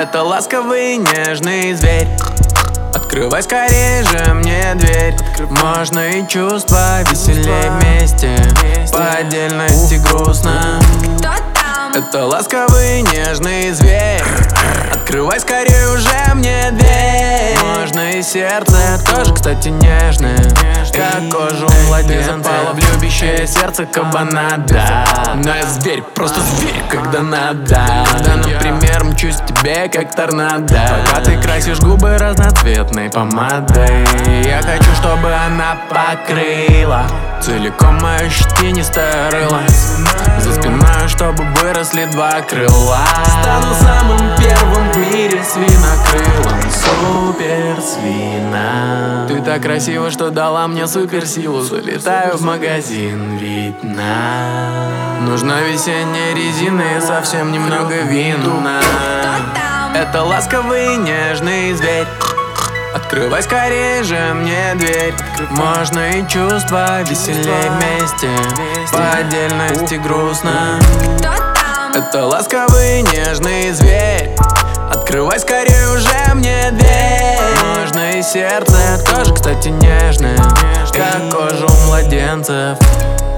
Это ласковый нежный зверь. Открывай скорее же мне дверь. Можно и чувства веселее вместе, по отдельности грустно. Это ласковый нежный зверь. Открывай скорее уже мне дверь. Можно и сердце тоже, кстати, нежное, как кожу младенца. Пало в любящее сердце кабана, да. Но я зверь, просто зверь, когда надо. Когда, например, мчусь к тебе, как торнадо. Пока ты красишь губы разноцветной помадой, я хочу, чтобы она покрыла целиком мое щетинистое рыло. За спиной, чтобы выросли два крыла. Стану самым первым в мире свинокрылом. Суперсвина. Ты так красива, что дала мне суперсилу. Залетаю в магазин, видно. Нужна весенняя резина и совсем немного вина. Это ласковый нежный зверь. Открывай скорее же мне дверь. Можно и чувства веселее вместе, по отдельности грустно. Это ласковый нежный зверь. Открывай скорее уже мне дверь. Можно и сердце тоже, кстати, нежное, как кожа у младенцев.